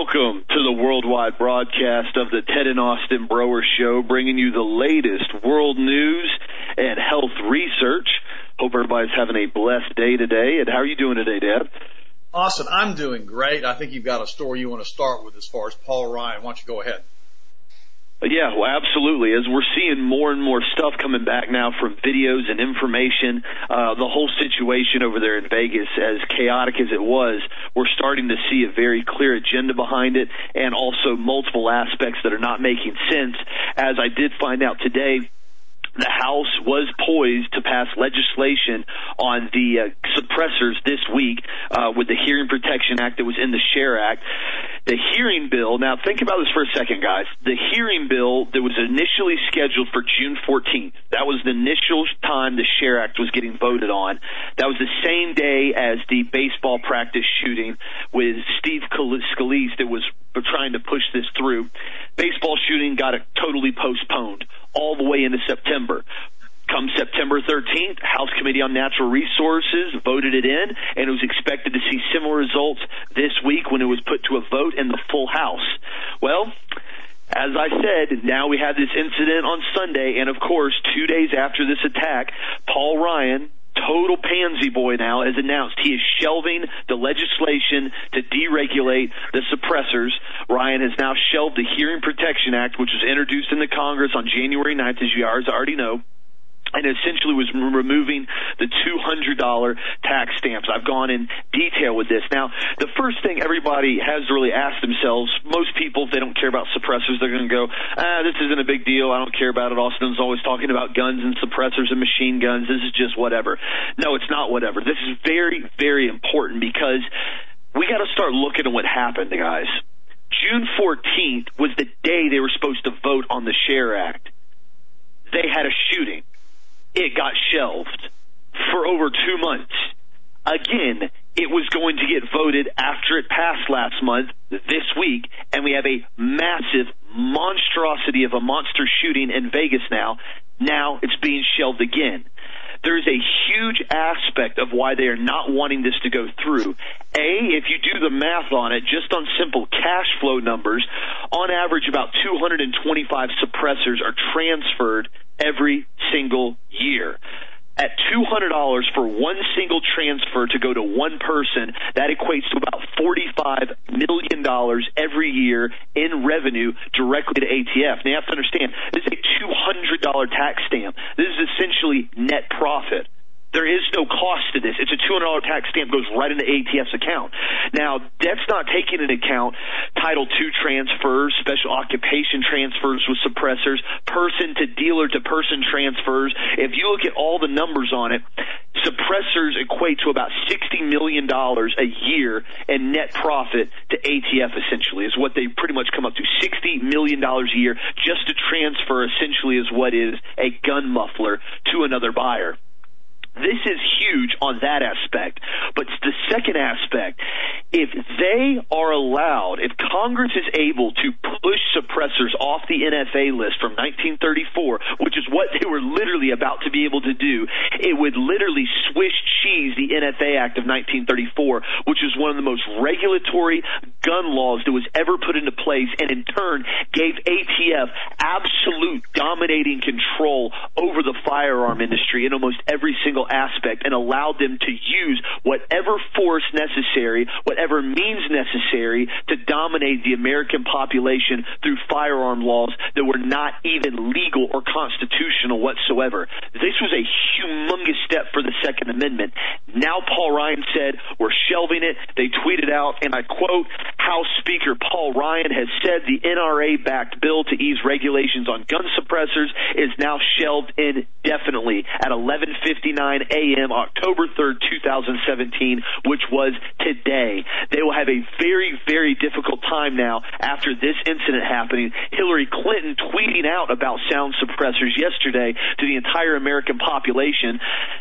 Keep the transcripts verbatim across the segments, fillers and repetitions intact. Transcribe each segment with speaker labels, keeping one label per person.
Speaker 1: Welcome to the worldwide broadcast of the Ted and Austin Broer Show, bringing you the latest world news and health research. Hope everybody's having a blessed day today. And how are you doing today, Dad?
Speaker 2: Austin, I'm doing great. I think you've got a story you want to start with as far as Paul Ryan. Why don't you go ahead?
Speaker 1: Yeah, well, absolutely. As we're seeing more and more stuff coming back now from videos and information, uh, the whole situation over there in Vegas, as chaotic as it was, we're starting to see a very clear agenda behind it and also multiple aspects that are not making sense. As I did find out today, the House was poised to pass legislation on the uh, suppressors this week uh, with the Hearing Protection Act that was in the SHARE Act. The hearing bill, now think about this for a second, guys. The hearing bill that was initially scheduled for June fourteenth, that was the initial time the SHARE Act was getting voted on. That was the same day as the baseball practice shooting with Steve Scalise that was trying to push this through. Baseball shooting got it totally postponed all the way into September. Come September thirteenth, House Committee on Natural Resources voted it in, and it was expected to see similar results this week when it was put to a vote in the full House. Well, as I said, now we have this incident on Sunday, and of course, two days after this attack, Paul Ryan, total pansy boy now, has announced he is shelving the legislation to deregulate the suppressors. Ryan has now shelved the Hearing Protection Act, which was introduced in the Congress on January ninth, as you guys already know, and essentially was removing the two hundred dollars tax stamps. I've gone in detail with this. Now, the first thing everybody has to really ask themselves, most people, if they don't care about suppressors, they're going to go, ah, this isn't a big deal. I don't care about it. Austin's always talking about guns and suppressors and machine guns. This is just whatever. No, it's not whatever. This is very, very important because we got to start looking at what happened, guys. June fourteenth was the day they were supposed to vote on the SHARE Act. They had a shooting. It got shelved for over two months. Again, it was going to get voted after it passed last month, this week, and we have a massive monstrosity of a monster shooting in Vegas now. Now it's being shelved again. There is a huge aspect of why they are not wanting this to go through. A, if you do the math on it, just on simple cash flow numbers, on average about two hundred twenty-five suppressors are transferred every single year. At two hundred dollars for one single transfer to go to one person, that equates to about forty-five million dollars every year in revenue directly to A T F. Now, you have to understand, this is a two hundred dollars tax stamp. This is essentially net profit. There is no cost to this. It's a two hundred dollars tax stamp goes right into A T F's account. Now, that's not taking into account Title two transfers, special occupation transfers with suppressors, person-to-dealer-to-person transfers. If you look at all the numbers on it, suppressors equate to about sixty million dollars a year in net profit to A T F, essentially, is what they pretty much come up to. sixty million dollars a year just to transfer, essentially, is what is a gun muffler to another buyer. This is huge on that aspect. But the second aspect, if they are allowed, if Congress is able to push suppressors off the N F A list from nineteen thirty-four, which is what they were literally about to be able to do, it would literally swish cheese the N F A Act of nineteen thirty-four, which is one of the most regulatory gun laws that was ever put into place, and in turn gave A T F absolute dominating control over the firearm industry in almost every single aspect, and allowed them to use whatever force necessary, whatever means necessary to dominate the American population through firearm laws that were not even legal or constitutional whatsoever. This was a humongous step for the Second Amendment. Now Paul Ryan said, we're shelving it. They tweeted out, and I quote, House Speaker Paul Ryan has said the N R A-backed bill to ease regulations on gun suppressors is now shelved indefinitely at eleven fifty-nine a.m. October third, two thousand seventeen, which was today. They will have a very, very difficult time now after this incident happening. Hillary Clinton tweeting out about sound suppressors yesterday to the entire American population.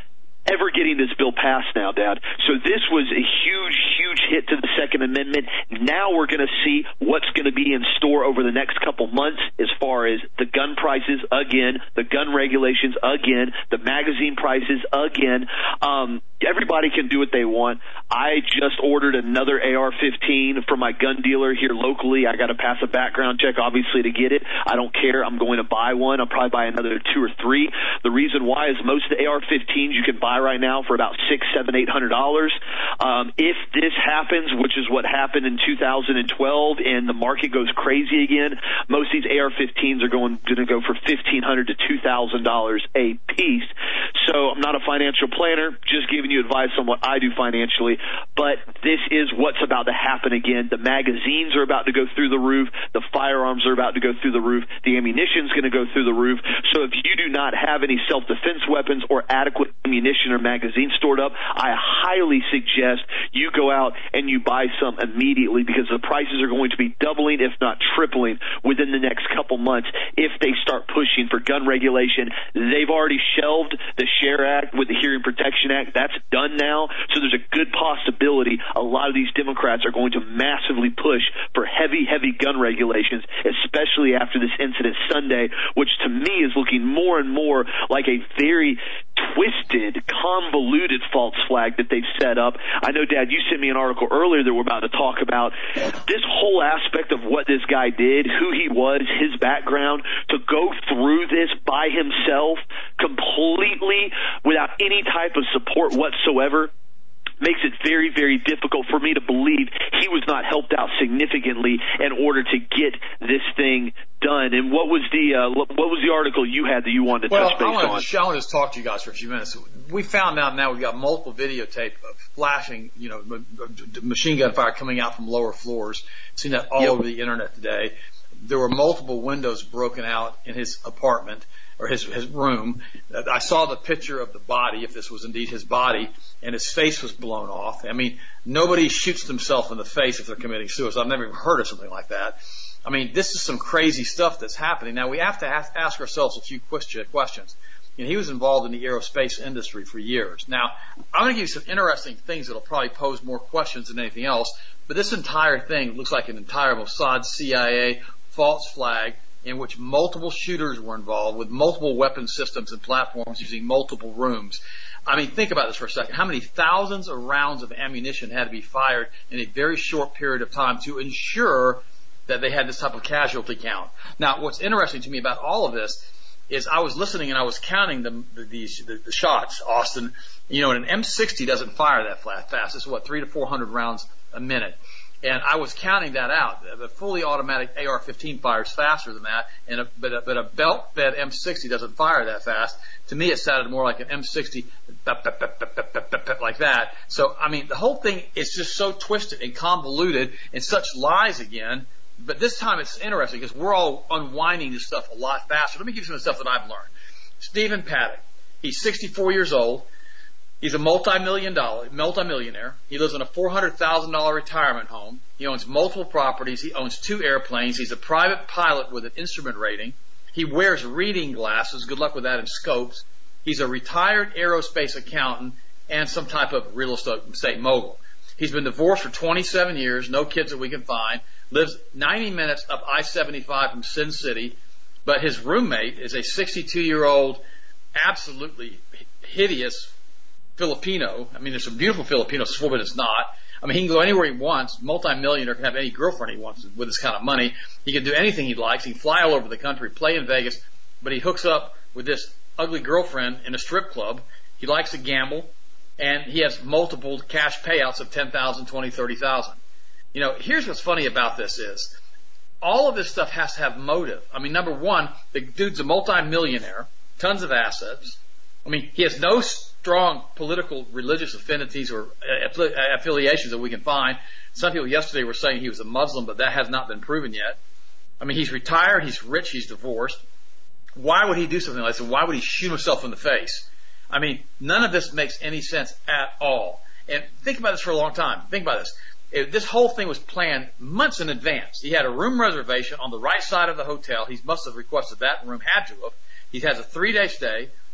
Speaker 1: ever getting this bill passed now, Dad. So this was a huge, huge hit to the Second Amendment. Now we're going to see what's going to be in store over the next couple months as far as the gun prices again, the gun regulations again, the magazine prices again. Um, everybody can do what they want. I just ordered another A R fifteen from my gun dealer here locally. I got to pass a background check, obviously, to get it. I don't care. I'm going to buy one. I'll probably buy another two or three. The reason why is most of the A R fifteens you can buy right now for about six, seven, eight hundred dollars. Um, if this happens, which is what happened in two thousand twelve, and the market goes crazy again, most of these A R fifteens are going to go for fifteen hundred to two thousand dollars a piece. So I'm not a financial planner, just giving you advice on what I do financially. But this is what's about to happen again. The magazines are about to go through the roof. The firearms are about to go through the roof. The ammunition is going to go through the roof. So if you do not have any self-defense weapons or adequate ammunition or magazines stored up, I highly suggest you go out and you buy some immediately, because the prices are going to be doubling, if not tripling, within the next couple months if they start pushing for gun regulation. They've already shelved the SHARE Act with the Hearing Protection Act. That's done now. So there's a good possibility a lot of these Democrats are going to massively push for heavy, heavy gun regulations, especially after this incident Sunday, which to me is looking more and more like a very twisted, convoluted false flag that they've set up. I know, Dad, you sent me an article earlier that we're about to talk about. This whole aspect of what this guy did, who he was, his background, to go through this by himself completely without any type of support whatsoever, makes it very, very difficult for me to believe he was not helped out significantly in order to get this thing done. And what was the uh, what was the article you had that you wanted to
Speaker 2: well,
Speaker 1: touch base
Speaker 2: I wanted
Speaker 1: on?
Speaker 2: To, I wanted to talk to you guys for a few minutes. We found out now we've got multiple videotape of flashing, you know, machine gun fire coming out from lower floors. Seen that all yep. over the internet today. There were multiple windows broken out in his apartment or his, his room. I saw the picture of the body, if this was indeed his body, and his face was blown off. I mean, nobody shoots themselves in the face if they're committing suicide. I've never even heard of something like that. I mean, this is some crazy stuff that's happening. Now, we have to ask, ask ourselves a few questions. You know, he was involved in the aerospace industry for years. Now, I'm going to give you some interesting things that will probably pose more questions than anything else, but this entire thing looks like an entire Mossad C I A false flag in which multiple shooters were involved with multiple weapon systems and platforms using multiple rooms. I mean, think about this for a second. How many thousands of rounds of ammunition had to be fired in a very short period of time to ensure that they had this type of casualty count? Now, what's interesting to me about all of this is I was listening and I was counting the, the, the, the shots, Austin. You know, an M sixty doesn't fire that fast. It's what, three to four hundred rounds a minute. And I was counting that out. The fully automatic A R fifteen fires faster than that, and a, but, a, but a belt-fed M sixty doesn't fire that fast. To me, it sounded more like an M sixty, like that. So, I mean, the whole thing is just so twisted and convoluted and such lies again. But this time it's interesting because we're all unwinding this stuff a lot faster. Let me give you some of the stuff that I've learned. Stephen Paddock, he's sixty-four years old. He's a multi-million dollar, multi-millionaire. He lives in a four hundred thousand dollars retirement home. He owns multiple properties. He owns two airplanes. He's a private pilot with an instrument rating. He wears reading glasses. Good luck with that in scopes. He's a retired aerospace accountant and some type of real estate mogul. He's been divorced for twenty-seven years, no kids that we can find, lives ninety minutes up I seventy-five from Sin City, but his roommate is a sixty-two-year-old, absolutely hideous Filipino. I mean, there's some beautiful Filipinos, but it's not. I mean, he can go anywhere he wants. Multi-millionaire, can have any girlfriend he wants with this kind of money. He can do anything he likes. He can fly all over the country, play in Vegas, but he hooks up with this ugly girlfriend in a strip club. He likes to gamble, and he has multiple cash payouts of ten thousand dollars, twenty thousand dollars, thirty thousand dollars. You know, here's what's funny about this is all of this stuff has to have motive. I mean, number one, the dude's a multi-millionaire, tons of assets. I mean, he has no strong political, religious affinities or affiliations that we can find. Some people yesterday were saying he was a Muslim, but that has not been proven yet. I mean, he's retired, he's rich, he's divorced. Why would he do something like this? And why would he shoot himself in the face? I mean, none of this makes any sense at all. And think about this for a long time. Think about this. It, this whole thing was planned months in advance. He had a room reservation on the right side of the hotel. He must have requested that room, had to have. He has a three-day stay.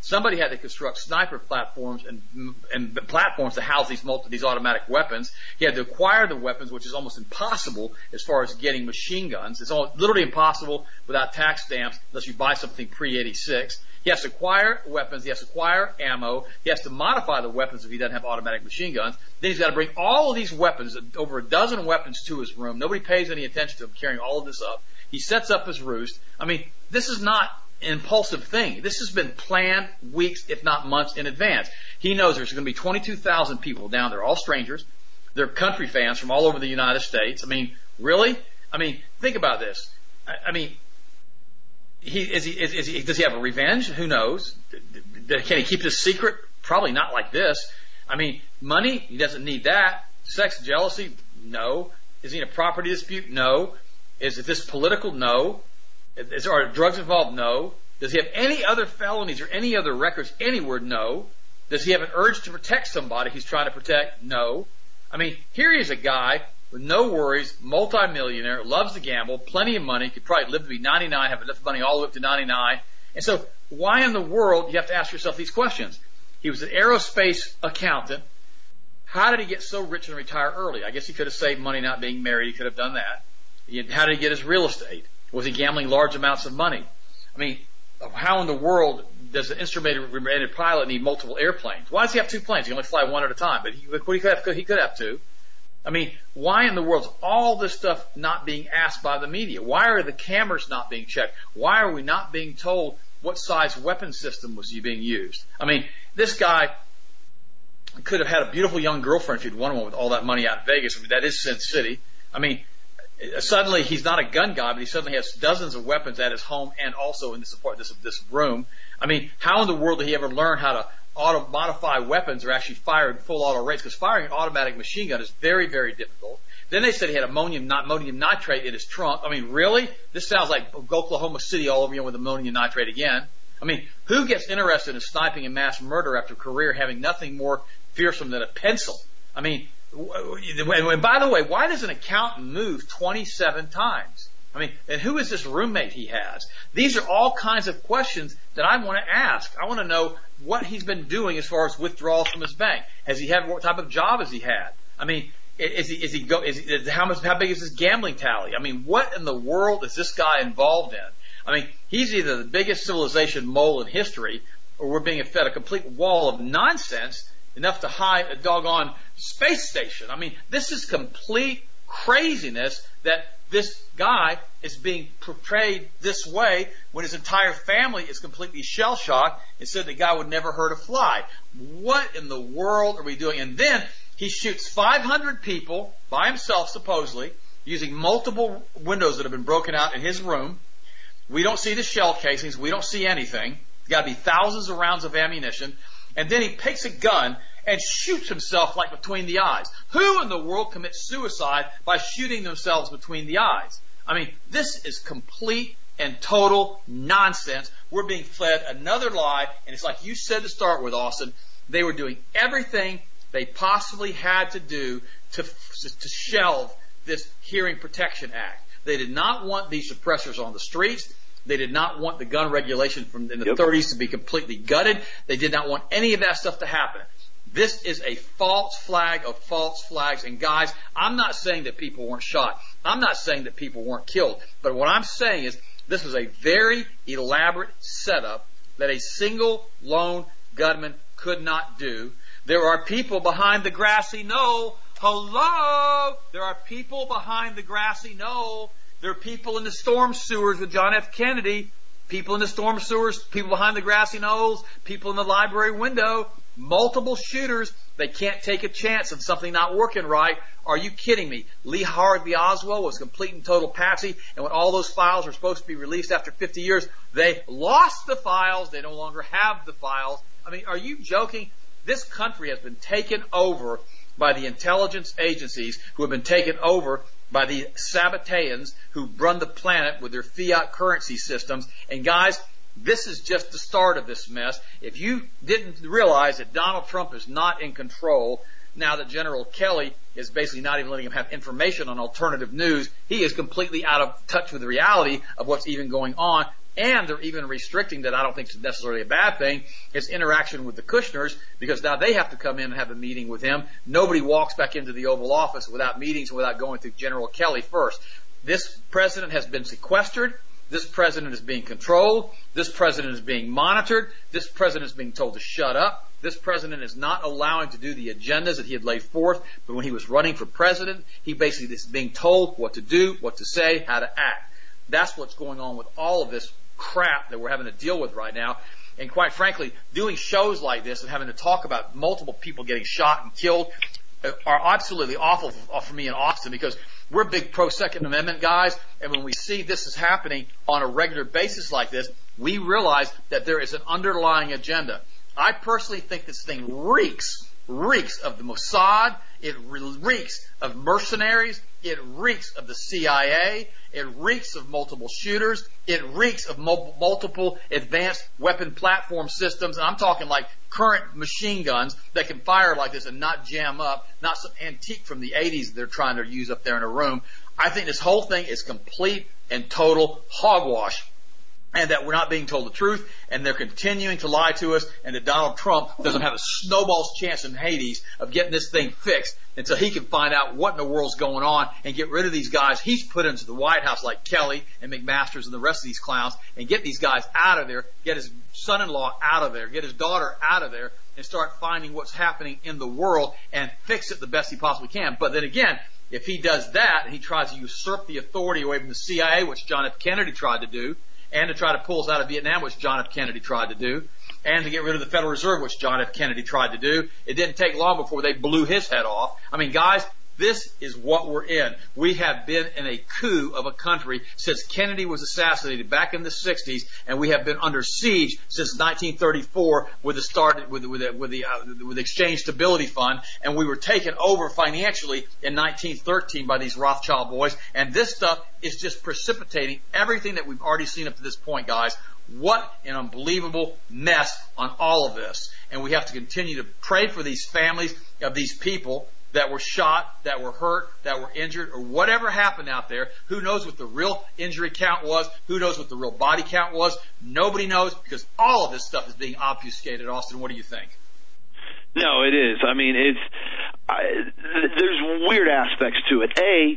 Speaker 2: somebody had to construct sniper platforms and, and platforms to house these multi, these automatic weapons. He had to acquire the weapons, which is almost impossible as far as getting machine guns. It's all, literally impossible without tax stamps unless you buy something pre eighty-six. He has to acquire weapons. He has to acquire ammo. He has to modify the weapons if he doesn't have automatic machine guns. Then he's got to bring all of these weapons, over a dozen weapons, to his room. Nobody pays any attention to him carrying all of this up. He sets up his roost. I mean, this is not an impulsive thing. This has been planned weeks, if not months, in advance. He knows there's going to be twenty-two thousand people down there, all strangers. They're country fans from all over the United States. I mean, really? I mean, think about this. I, I mean, he, is he, is, is he, does he have a revenge? Who knows? Can he keep this secret? Probably not like this. I mean, money? He doesn't need that. Sex, jealousy? No. Is he in a property dispute? No. Is it this political? No. Is there drugs involved? No. Does he have any other felonies or any other records anywhere? No. Does he have an urge to protect somebody he's trying to protect? No. I mean, here he is, a guy with no worries, multimillionaire, loves to gamble, plenty of money, could probably live to be ninety-nine, have enough money all the way up to ninety-nine. And so why in the world, you have to ask yourself these questions. He was an aerospace accountant. How did he get so rich and retire early? I guess he could have saved money not being married. He could have done that. How did he get his real estate? Was he gambling large amounts of money? I mean, how in the world does an instrumented pilot need multiple airplanes? Why does he have two planes? He only fly one at a time, but he, he could have, he could have two. I mean, why in the world is all this stuff not being asked by the media? Why are the cameras not being checked? Why are we not being told what size weapon system was being used? I mean, this guy could have had a beautiful young girlfriend if he'd wanted one with all that money out in Vegas. I mean, that is Sin City. I mean, suddenly he's not a gun guy, but he suddenly has dozens of weapons at his home and also in this this, this room. I mean, how in the world did he ever learn how to auto modify weapons or actually fire in full auto rates? Because firing an automatic machine gun is very, very difficult. Then they said he had ammonium, not ammonium nitrate in his trunk. I mean, really? This sounds like Oklahoma City all over again with ammonium nitrate again. I mean, who gets interested in sniping and mass murder after a career having nothing more fearsome than a pencil? I mean, and by the way, why does an accountant move twenty-seven times? I mean, and who is this roommate he has? These are all kinds of questions that I want to ask. I want to know what he's been doing as far as withdrawals from his bank. Has he had, what type of job has he had? I mean, is he, is he go, is he, how much, how big is his gambling tally? I mean, what in the world is this guy involved in? I mean, he's either the biggest civilization mole in history, or we're being fed a complete wall of nonsense enough to hide a doggone space station. I mean, this is complete craziness that this guy is being portrayed this way when his entire family is completely shell-shocked and said the guy would never hurt a fly. What in the world are we doing? And then he shoots five hundred people by himself, supposedly, using multiple windows that have been broken out in his room. We don't see the shell casings. We don't see anything. There's got to be thousands of rounds of ammunition. And then he picks a gun and shoots himself like between the eyes. Who in the world commits suicide by shooting themselves between the eyes? I mean, this is complete and total nonsense. We're being fed another lie, and it's like you said to start with, Austin. They were doing everything they possibly had to do to, to shelve this Hearing Protection Act. They did not want these suppressors on the streets. They did not want the gun regulation from in the yep. thirties to be completely gutted. They did not want any of that stuff to happen. This is a false flag of false flags. And guys, I'm not saying that people weren't shot. I'm not saying that people weren't killed. But what I'm saying is this was a very elaborate setup that a single lone gunman could not do. There are people behind the grassy knoll. Hello! There are people behind the grassy knoll. There are people in the storm sewers with John F. Kennedy. People in the storm sewers, people behind the grassy knolls, people in the library window. Multiple shooters. They can't take a chance of something not working right. Are you kidding me? Lee Harvey Oswald was complete and total patsy, and when all those files were supposed to be released after fifty years, they lost the files. They no longer have the files. I mean, are you joking? This country has been taken over by the intelligence agencies who have been taken over by the Sabbateans who run the planet with their fiat currency systems. And guys, this is just the start of this mess. If you didn't realize that Donald Trump is not in control, now that General Kelly is basically not even letting him have information on alternative news, he is completely out of touch with the reality of what's even going on. And they're even restricting that, I don't think it's necessarily a bad thing, his interaction with the Kushners, because now they have to come in and have a meeting with him. Nobody walks back into the Oval Office without meetings, without going through General Kelly first. This president has been sequestered. This president is being controlled. This president is being monitored. This president is being told to shut up. This president is not allowing to do the agendas that he had laid forth, but when he was running for president, he basically is being told what to do, what to say, how to act. That's what's going on with all of this crap that we're having to deal with right now. And quite frankly, doing shows like this and having to talk about multiple people getting shot and killed are absolutely awful for me in Austin, because we're big pro-Second Amendment guys, and when we see this is happening on a regular basis like this, we realize that there is an underlying agenda. I personally think this thing reeks, reeks of the Mossad. It reeks of mercenaries. It reeks of the C I A. It reeks of multiple shooters. It reeks of mo- multiple advanced weapon platform systems. And I'm talking like current machine guns that can fire like this and not jam up, not some antique from the eighties they're trying to use up there in a room. I think this whole thing is complete and total hogwash, and that we're not being told the truth, and they're continuing to lie to us, and that Donald Trump doesn't have a snowball's chance in Hades of getting this thing fixed until he can find out what in the world's going on and get rid of these guys he's put into the White House, like Kelly and McMaster's and the rest of these clowns, and get these guys out of there, get his son-in-law out of there, get his daughter out of there, and start finding what's happening in the world and fix it the best he possibly can. But then again, if he does that, and he tries to usurp the authority away from the C I A, which John F. Kennedy tried to do, and to try to pull us out of Vietnam, which John F. Kennedy tried to do, and to get rid of the Federal Reserve, which John F. Kennedy tried to do. It didn't take long before they blew his head off. I mean, guys, this is what we're in. We have been in a coup of a country since Kennedy was assassinated back in the sixties, and we have been under siege since nineteen thirty-four with the start with, with the with the, uh, with the Exchange Stability Fund, and we were taken over financially in nineteen thirteen by these Rothschild boys. And this stuff is just precipitating everything that we've already seen up to this point, guys. What an unbelievable mess on all of this. And we have to continue to pray for these families of these people that were shot, that were hurt, that were injured, or whatever happened out there. Who knows what the real injury count was? Who knows what the real body count was? Nobody knows, because all of this stuff is being obfuscated. Austin, what do you think?
Speaker 1: No, it is. I mean, it's I, there's weird aspects to it. A,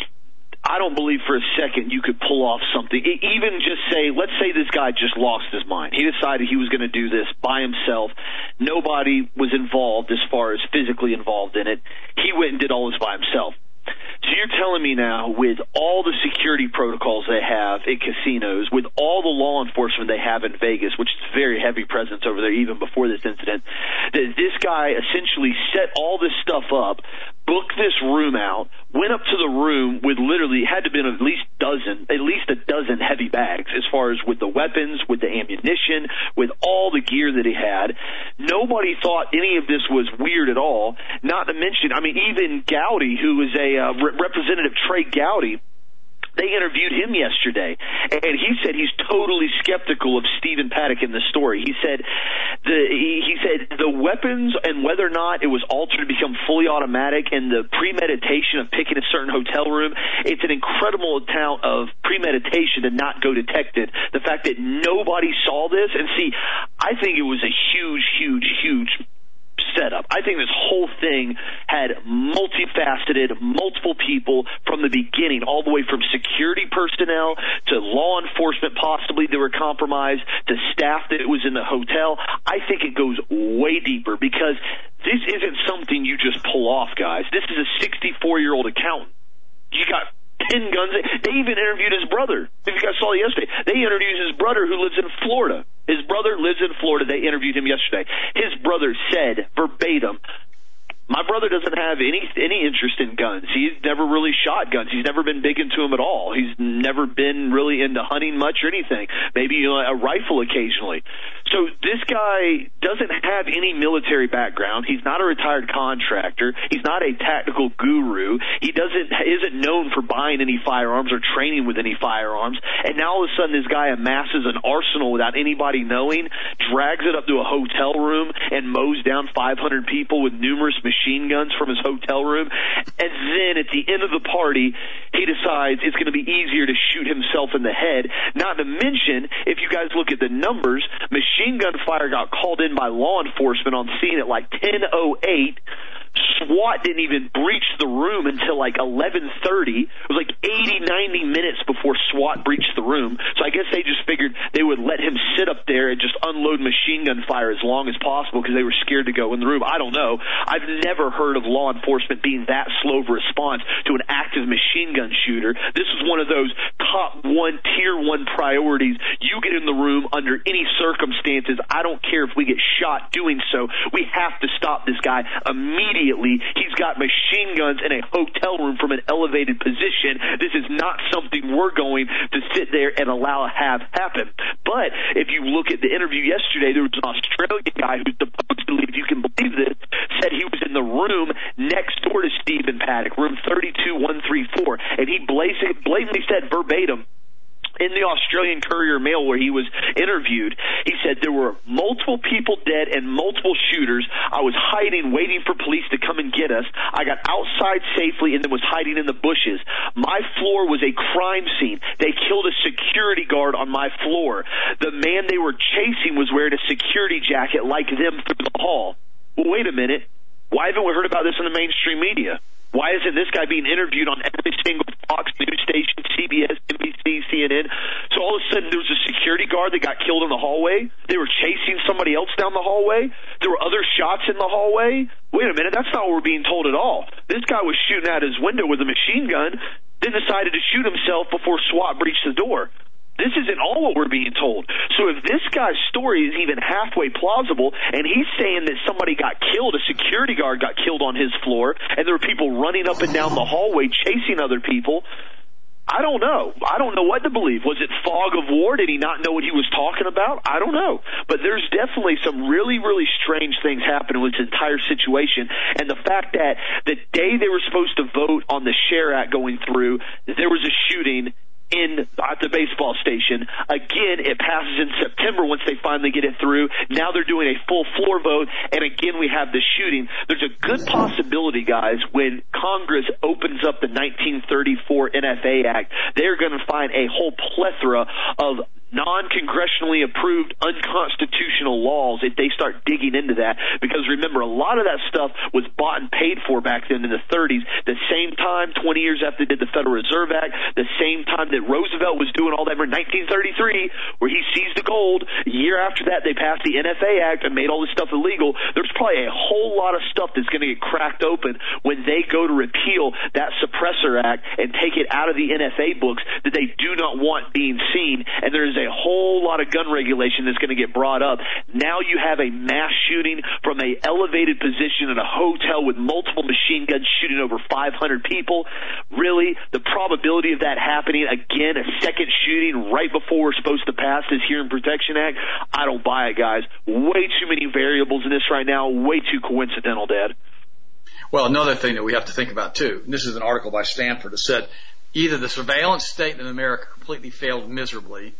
Speaker 1: I don't believe for a second you could pull off something. Even just say, let's say this guy just lost his mind. He decided he was going to do this by himself. Nobody was involved as far as physically involved in it. He went and did all this by himself. So you're telling me now, with all the security protocols they have at casinos, with all the law enforcement they have in Vegas, which is a very heavy presence over there even before this incident, that this guy essentially set all this stuff up, booked this room out, went up to the room with literally, had to have been at least dozen, at least a dozen heavy bags as far as with the weapons, with the ammunition, with all the gear that he had. Nobody thought any of this was weird at all. Not to mention, I mean, even Gowdy, who is a uh, Re- Representative Trey Gowdy, they interviewed him yesterday, and he said he's totally skeptical of Stephen Paddock in the story. He said the he, he said the weapons and whether or not it was altered to become fully automatic and the premeditation of picking a certain hotel room, it's an incredible account of premeditation to not go detected. The fact that nobody saw this, and see, I think it was a huge, huge, huge setup. I think this whole thing had multifaceted, multiple people from the beginning, all the way from security personnel to law enforcement possibly that were compromised to staff that was in the hotel. I think it goes way deeper, because this isn't something you just pull off, guys. This is a sixty-four-year-old accountant. You got ten guns. They even interviewed his brother. If you guys saw it yesterday, they interviewed his brother who lives in Florida. His brother lives in Florida. They interviewed him yesterday. His brother said verbatim, my brother doesn't have any any interest in guns. He's never really shot guns. He's never been big into them at all. He's never been really into hunting much or anything. Maybe you know, a rifle occasionally. So this guy doesn't have any military background. He's not a retired contractor. He's not a tactical guru. He doesn't isn't known for buying any firearms or training with any firearms. And now all of a sudden this guy amasses an arsenal without anybody knowing, drags it up to a hotel room and mows down five hundred people with numerous machine guns from his hotel room. And then at the end of the party, he decides it's going to be easier to shoot himself in the head. Not to mention, if you guys look at the numbers, machine gun fire got called in by law enforcement on scene at like ten oh eight. SWAT didn't even breach the room until like eleven thirty. It was like eighty, ninety minutes before SWAT breached the room. So I guess they just figured they would let him sit up there and just unload machine gun fire as long as possible because they were scared to go in the room. I don't know. I've never heard of law enforcement being that slow of a response to an active machine gun shooter. This is one of those top one, tier one priorities. You get in the room under any circumstances. I don't care if we get shot doing so. We have to stop this guy immediately. He's got machine guns in a hotel room from an elevated position. This is not something we're going to sit there and allow to have happen. But if you look at the interview yesterday, there was an Australian guy who supposedly, if you can believe this, said he was in the room next door to Stephen Paddock, room thirty-two one thirty-four, and he blatantly said verbatim, in the Australian Courier Mail where he was interviewed, he said there were multiple people dead and multiple shooters. I was hiding, waiting for police to come and get us. I got outside safely and then was hiding in the bushes. My floor was a crime scene. They killed a security guard on my floor. The man they were chasing was wearing a security jacket like them through the hall. Well, wait a minute. Why haven't we heard about this in the mainstream media? Why isn't this guy being interviewed on every single Fox news station, C B S, N B C, C N N? So all of a sudden there was a security guard that got killed in the hallway. They were chasing somebody else down the hallway. There were other shots in the hallway. Wait a minute, that's not what we're being told at all. This guy was shooting out his window with a machine gun, then decided to shoot himself before SWAT breached the door. This isn't all what we're being told. So if this guy's story is even halfway plausible, and he's saying that somebody got killed, a security guard got killed on his floor, and there were people running up and down the hallway chasing other people, I don't know. I don't know what to believe. Was it fog of war? Did he not know what he was talking about? I don't know. But there's definitely some really, really strange things happening with this entire situation. And the fact that the day they were supposed to vote on the SHARE Act going through, there was a shooting in at the baseball station. Again, it passes in September once they finally get it through. Now they're doing a full floor vote, and again we have the shooting. There's a good possibility, guys, when Congress opens up the nineteen thirty-four N F A Act, they're going to find a whole plethora of non-congressionally approved unconstitutional laws if they start digging into that. Because remember, a lot of that stuff was bought and paid for back then in the thirties. The same time, twenty years after they did the Federal Reserve Act, the same time that Roosevelt was doing all that in nineteen thirty-three, where he seized the gold. A year after that, they passed the N F A Act and made all this stuff illegal. There's probably a whole lot of stuff that's going to get cracked open when they go to repeal that Suppressor Act and take it out of the N F A books that they do not want being seen. And there is a whole lot of gun regulation that's going to get brought up. Now you have a mass shooting from a elevated position in a hotel with multiple machine guns shooting over five hundred people. Really, the probability of that happening again, a second shooting right before we're supposed to pass this Hearing Protection Act, I don't buy it, guys. Way too many variables in this right now. Way too coincidental, Dad.
Speaker 2: Well, another thing that we have to think about too, and this is an article by Stanford that said either the surveillance state in America completely failed miserably,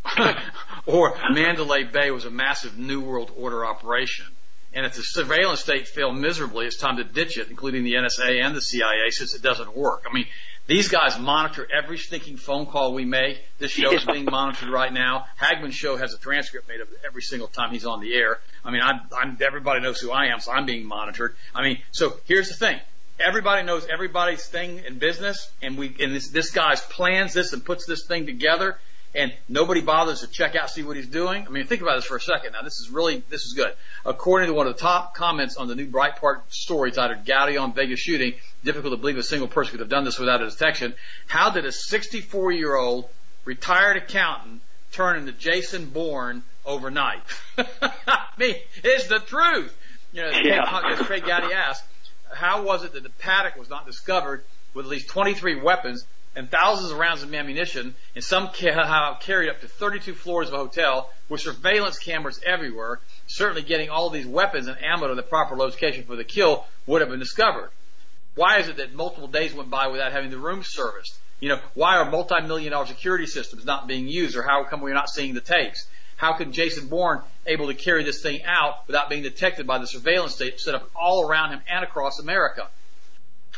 Speaker 2: or Mandalay Bay was a massive New World Order operation. And if the surveillance state failed miserably, it's time to ditch it, including the N S A and the C I A, since it doesn't work. I mean, these guys monitor every stinking phone call we make. This show is being monitored right now. Hagmann's show has a transcript made of it every single time he's on the air. I mean, I'm, I'm, everybody knows who I am, so I'm being monitored. I mean, so here's the thing. Everybody knows everybody's thing in business, and we and this, this guy plans this and puts this thing together, and nobody bothers to check out, see what he's doing. I mean, think about this for a second. Now, this is really, this is good. According to one of the top comments on the new Breitbart story titled Gaudium Vegas Shooting, difficult to believe a single person could have done this without a detection. How did a sixty-four-year-old retired accountant turn into Jason Bourne overnight? I mean, it's the truth. You know, yeah. As Craig Gowdy asked, how was it that the Paddock was not discovered with at least twenty-three weapons and thousands of rounds of ammunition, and some ca- carried up to thirty-two floors of a hotel with surveillance cameras everywhere? Certainly getting all these weapons and ammo to the proper location for the kill would have been discovered. Why is it that multiple days went by without having the rooms serviced? You know, why are multi-million dollar security systems not being used, or how come we're not seeing the tapes? How can Jason Bourne able to carry this thing out without being detected by the surveillance state set up all around him and across America?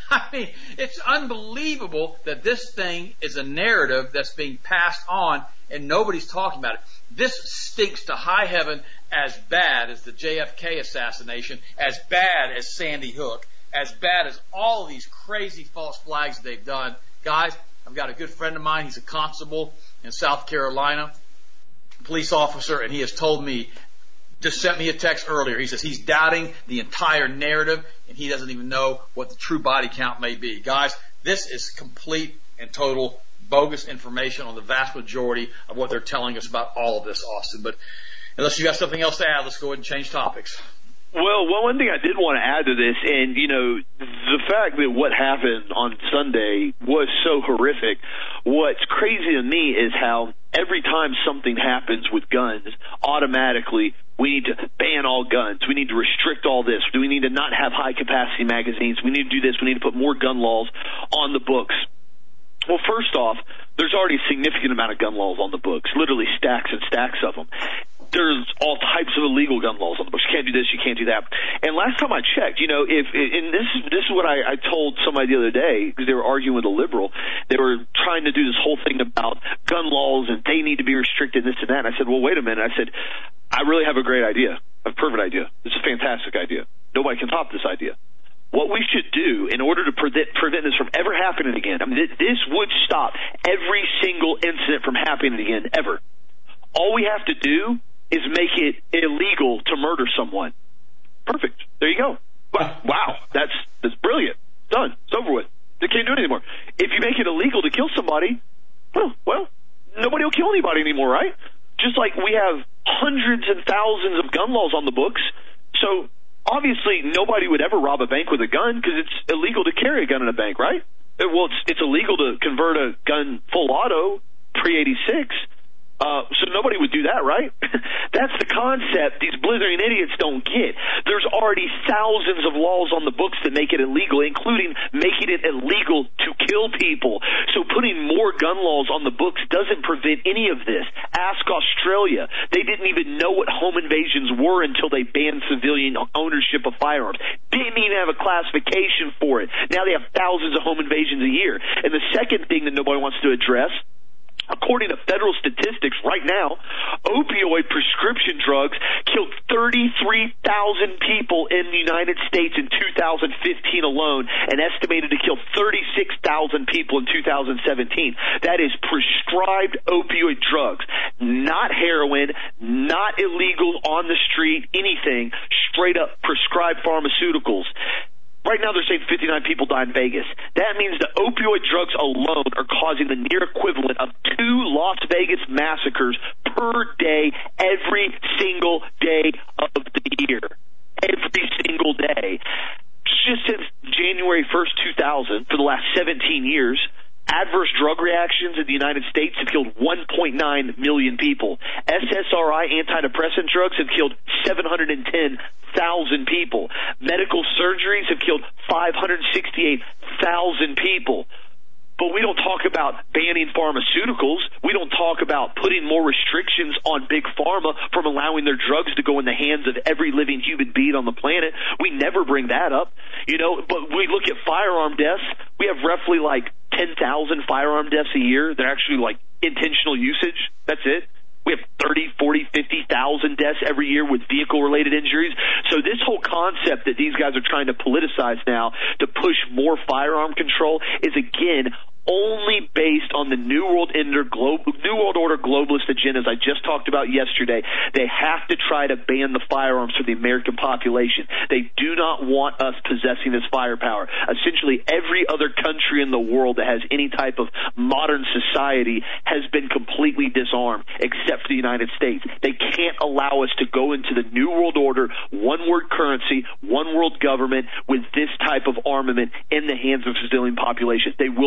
Speaker 2: I mean, it's unbelievable that this thing is a narrative that's being passed on and nobody's talking about it. This stinks to high heaven, as bad as the J F K assassination, as bad as Sandy Hook, as bad as all of these crazy false flags that they've done. Guys, I've got a good friend of mine. He's a constable in South Carolina, police officer, and he has told me, just sent me a text earlier. He says he's doubting the entire narrative, and he doesn't even know what the true body count may be. Guys, this is complete and total bogus information on the vast majority of what they're telling us about all of this, Austin. But unless you got something else to add, let's go ahead and change topics.
Speaker 1: Well, well, one thing I did want to add to this, and, you know, the fact that what happened on Sunday was so horrific, what's crazy to me is how every time something happens with guns, automatically we need to ban all guns. We need to restrict all this. We need to not have high-capacity magazines. We need to do this. We need to put more gun laws on the books. Well, first off, there's already a significant amount of gun laws on the books, literally stacks and stacks of them. There's all types of illegal gun laws on the books. You can't do this, you can't do that. And last time I checked, you know, if and this this is what I, I told somebody the other day, because they were arguing with a liberal. They were trying to do this whole thing about gun laws and they need to be restricted, this and that. And I said, well, wait a minute. I said, I really have a great idea, a perfect idea. It's a fantastic idea. Nobody can top this idea. What we should do in order to prevent, prevent this from ever happening again, I mean, this would stop every single incident from happening again, ever. All we have to do is make it illegal to murder someone. Perfect. There you go. Wow, that's that's brilliant. Done. It's over with. They can't do it anymore. If you make it illegal to kill somebody, well, well, nobody will kill anybody anymore, right? Just like we have hundreds and thousands of gun laws on the books, so obviously nobody would ever rob a bank with a gun because it's illegal to carry a gun in a bank, right? Well, it's, it's illegal to convert a gun full auto pre eighty-six. Uh, so nobody would do that, right? That's the concept these blithering idiots don't get. There's already thousands of laws on the books that make it illegal, including making it illegal to kill people. So putting more gun laws on the books doesn't prevent any of this. Ask Australia. They didn't even know what home invasions were until they banned civilian ownership of firearms. Didn't even have a classification for it. Now they have thousands of home invasions a year. And the second thing that nobody wants to address, according to federal statistics right now, opioid prescription drugs killed thirty-three thousand people in the United States in two thousand fifteen alone, and estimated to kill thirty-six thousand people in two thousand seventeen. That is prescribed opioid drugs, not heroin, not illegal on the street, anything, straight up prescribed pharmaceuticals. Right now they're saying fifty-nine people died in Vegas. That means the opioid drugs alone are causing the near equivalent of two Las Vegas massacres per day, every single day of the year. Every single day. Just since January first, two thousand, for the last seventeen years, adverse drug reactions in the United States have killed one point nine million people. S S R I antidepressant drugs have killed seven hundred ten thousand people. Medical surgeries have killed five hundred sixty-eight thousand people. But we don't talk about banning pharmaceuticals. We don't talk about putting more restrictions on Big Pharma from allowing their drugs to go in the hands of every living human being on the planet. We never bring that up. You know, but we look at firearm deaths. We have roughly like ten thousand firearm deaths a year. They're actually like intentional usage. That's it. We have thirty, forty, fifty thousand deaths every year with vehicle-related injuries. So this whole concept that these guys are trying to politicize now to push more firearm control is, again, only based on the New World, Glo- New World Order globalist agendas I just talked about yesterday. They have to try to ban the firearms for the American population. They do not want us possessing this firepower. Essentially, every other country in the world that has any type of modern society has been completely disarmed, except for the United States. They can't allow us to go into the New World Order, one-world currency, one-world government with this type of armament in the hands of the civilian population. They will not allow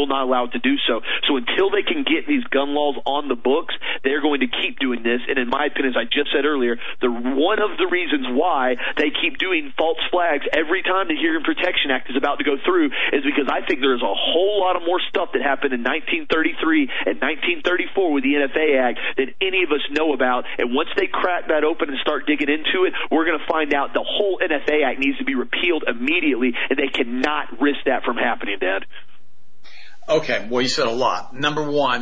Speaker 1: allowed to do so. So until they can get these gun laws on the books, they're going to keep doing this. And in my opinion, as I just said earlier, the one of the reasons why they keep doing false flags every time the Hearing Protection Act is about to go through is because I think there's a whole lot of more stuff that happened in nineteen thirty-three and nineteen thirty-four with the N F A Act than any of us know about. And once they crack that open and start digging into it, we're going to find out the whole N F A Act needs to be repealed immediately, and they cannot risk that from happening, Dad.
Speaker 2: Okay, well, you said a lot. Number one,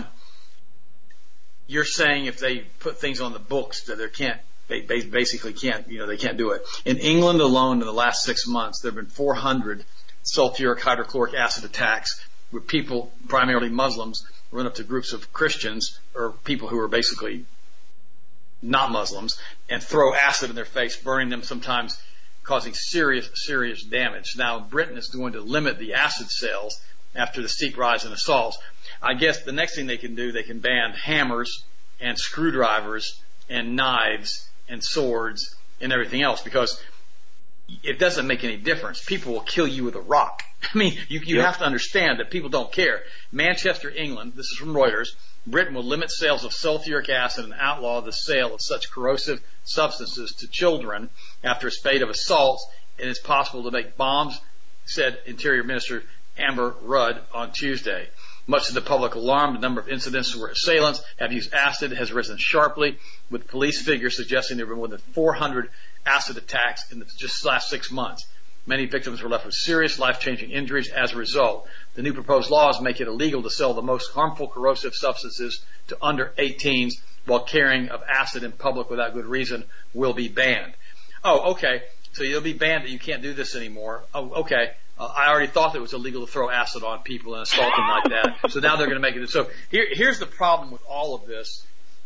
Speaker 2: you're saying if they put things on the books that they can't, they basically can't, you know, they can't do it. In England alone, in the last six months, there have been four hundred sulfuric hydrochloric acid attacks where people, primarily Muslims, run up to groups of Christians or people who are basically not Muslims and throw acid in their face, burning them, sometimes causing serious, serious damage. Now, Britain is going to limit the acid sales after the steep rise in assaults. I guess the next thing they can do, they can ban hammers and screwdrivers and knives and swords and everything else, because it doesn't make any difference. People will kill you with a rock. I mean, you, you
Speaker 1: yep.
Speaker 2: have to understand that people don't care. Manchester, England, this is from Reuters, Britain will limit sales of sulfuric acid and outlaw the sale of such corrosive substances to children after a spate of assaults, and it's possible to make bombs, said Interior Minister Amber Rudd on Tuesday. Much to the public alarm, the number of incidents where assailants have used acid has risen sharply, with police figures suggesting there have been more than four hundred acid attacks in the just last six months. Many victims were left with serious life-changing injuries as a result. The new proposed laws make it illegal to sell the most harmful corrosive substances to under eighteens, while carrying of acid in public without good reason will be banned. Oh, okay. So you'll be banned that you can't do this anymore. Oh, okay. Uh, I already thought that it was illegal to throw acid on people and assault them like that. So now they're going to make it. So here, here's the problem with all of this.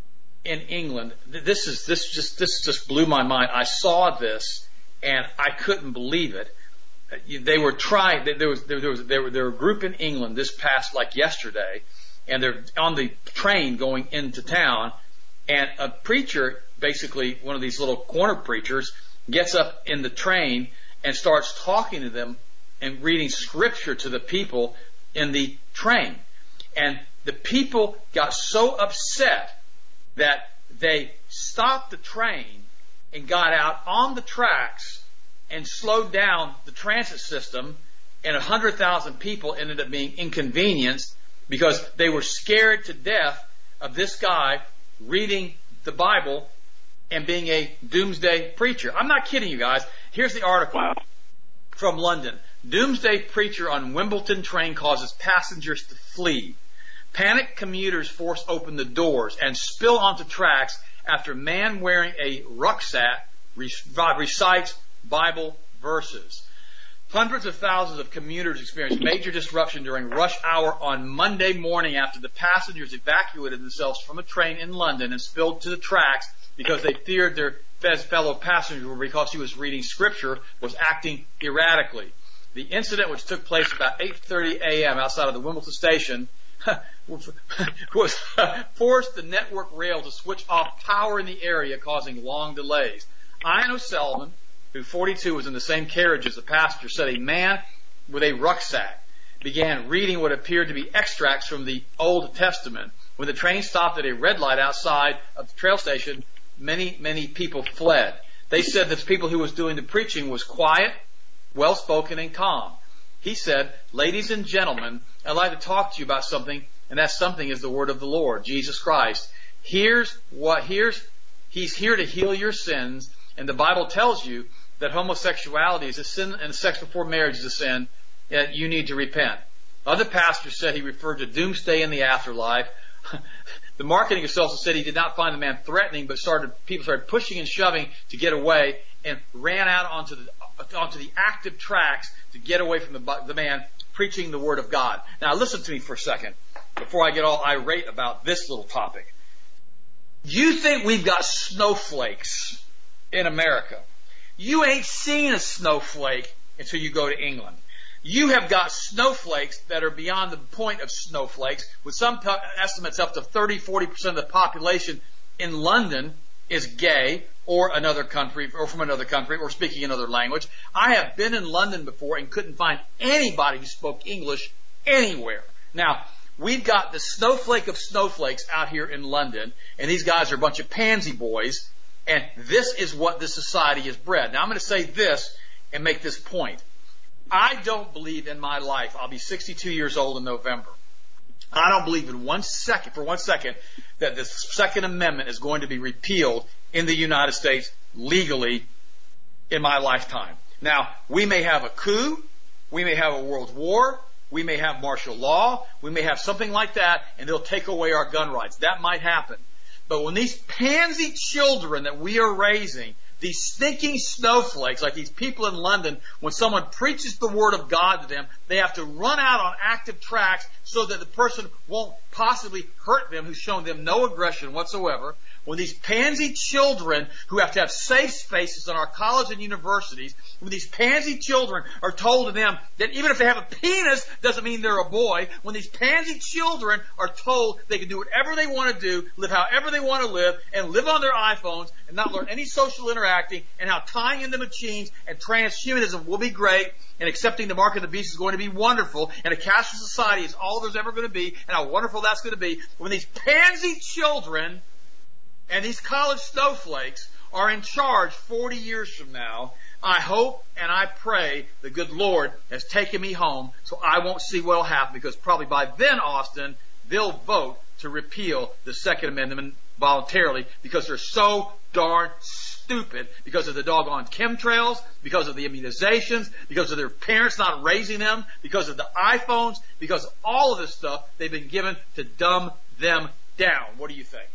Speaker 2: In England, this is this just this just blew my mind. I saw this and I couldn't believe it. They were trying. There was there was there were there were a group in England this past like yesterday, and they're on the train going into town, and a preacher, basically one of these little corner preachers, gets up in the train and starts talking to them and reading scripture to the people in the train, and the people got so upset that they stopped the train and got out on the tracks and slowed down the transit system, and one hundred thousand people ended up being inconvenienced because they were scared to death of this guy reading the Bible and being a doomsday preacher. I'm not kidding you guys. Here's the article wow. from London. Doomsday preacher on Wimbledon train causes passengers to flee. Panicked commuters force open the doors and spill onto tracks after man wearing a rucksack recites Bible verses. Hundreds of thousands of commuters experienced major disruption during rush hour on Monday morning after the passengers evacuated themselves from a train in London and spilled to the tracks because they feared their fellow passengers were, because he was reading scripture, was acting erratically. The incident, which took place about eight thirty a.m. outside of the Wimbledon station, was forced the network rail to switch off power in the area, causing long delays. Ian O'Sullivan, who forty-two, was in the same carriage as the passenger, said a man with a rucksack began reading what appeared to be extracts from the Old Testament. When the train stopped at a red light outside of the train station, many, many people fled. They said that the people who was doing the preaching was quiet, well-spoken, and calm. He said, "Ladies and gentlemen, I'd like to talk to you about something, and that something is the word of the Lord, Jesus Christ. Here's what, here's, He's here to heal your sins, and the Bible tells you that homosexuality is a sin and sex before marriage is a sin, and you need to repent." Other pastors said he referred to doomsday in the afterlife. The marketing consultant said he did not find the man threatening, but started people started pushing and shoving to get away, and ran out onto the onto the active tracks to get away from the, the man preaching the word of God. Now listen to me for a second before I get all irate about this little topic. You think we've got snowflakes in America. You ain't seen a snowflake until you go to England. You have got snowflakes that are beyond the point of snowflakes, with some p- estimates up to thirty, forty percent of the population in London is gay or another country, or from another country, or speaking another language. I have been in London before and couldn't find anybody who spoke English anywhere. Now, we've got the snowflake of snowflakes out here in London, and these guys are a bunch of pansy boys, and this is what this society has bred. Now, I'm going to say this and make this point. I don't believe in my life, I'll be sixty-two years old in November, I don't believe in one second, for one second, that the Second Amendment is going to be repealed in the United States legally in my lifetime. Now, we may have a coup, we may have a world war, we may have martial law, we may have something like that, and they'll take away our gun rights. That might happen. But when these pansy children that we are raising, these stinking snowflakes, like these people in London, when someone preaches the Word of God to them, they have to run out on active tracks so that the person won't possibly hurt them who's shown them no aggression whatsoever. When these pansy children who have to have safe spaces in our colleges and universities, when these pansy children are told to them that even if they have a penis doesn't mean they're a boy, when these pansy children are told they can do whatever they want to do, live however they want to live, and live on their iPhones and not learn any social interacting, and how tying in the machines and transhumanism will be great, and accepting the mark of the beast is going to be wonderful, and a cashless society is all there's ever going to be, and how wonderful that's going to be. When these pansy children and these college snowflakes are in charge forty years from now, I hope and I pray the good Lord has taken me home so I won't see what will happen, because probably by then, Austin, they'll vote to repeal the Second Amendment voluntarily because they're so darn stupid, because of the doggone chemtrails, because of the immunizations, because of their parents not raising them, because of the iPhones, because of all of this stuff they've been given to dumb them down. What do you think?